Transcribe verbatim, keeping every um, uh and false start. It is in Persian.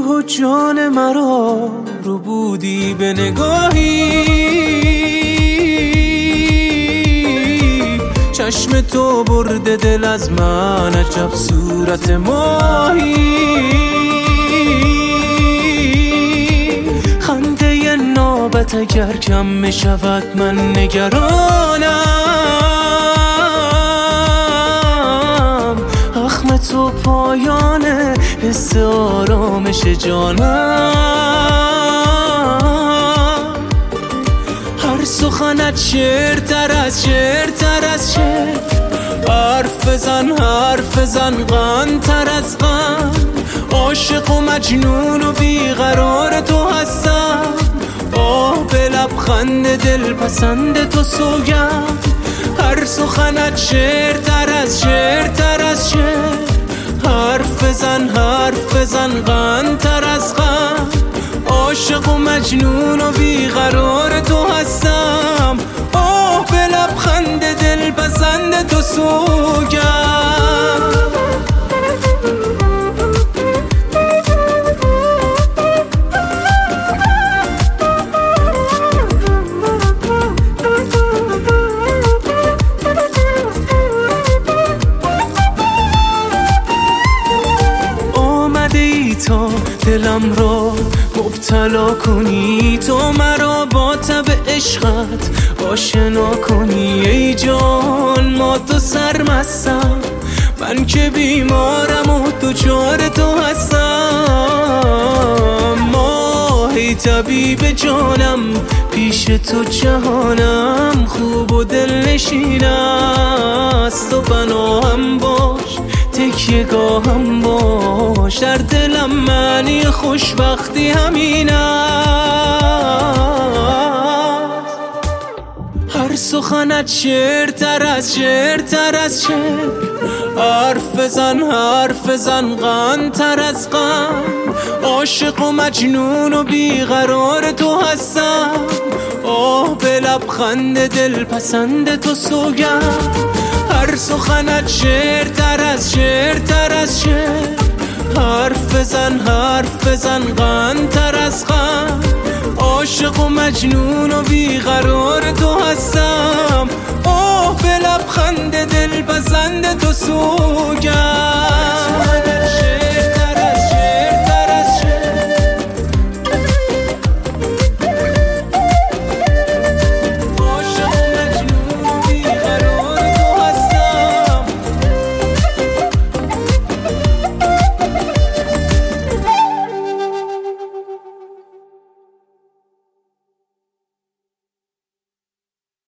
روح و جان مرا رو بودی به نگاهی، چشم تو برده دل از من، عجب صورت ماهی. خنده نابت اگر کم می شود من نگرانم، اخم تو پایانه حس آرامش جانم. هر سخنت شعر تر از شعر تر از شعر، حرف بزن حرف بزن غن تر از غن، عاشق و مجنون و بیقرار تو هستم. آه به لبخند دل پسند تو سوگند، هر سخنت شعر تر از شعر تر از شعر، حرف بزن حرف بزن غن تر از غن، عاشق و مجنون و بیقرار تو هستم. آه به لبخند دل پسند تو سوگند. تا دلم را مبتلا کنی، تو مرا با تب عشقت آشنا کنی. ای جان ما تو سرمستم، من که بیمارم و دچار تو هستم. ماه ای طبیب جانم، پیش تو جهانم خوب و دلنشین است. و پناهم باش تکیه‌گاهم باش، در دلم معنی خوشبختی همین است. هر سخنت شعر تر از شعر تر از شعر، حرف بزن حرف بزن غن تر از غن، عاشق و مجنون و بیقرار تو هستم. آه به لبخند دل پسند تو سوگند، هر سخنت شعر تر از شعر تر از شعر، حرف بزن حرف بزن غن تر از غن، عاشق و مجنون و بیقرار تو هستم. آه به لبخند دل پسند تو سوگند.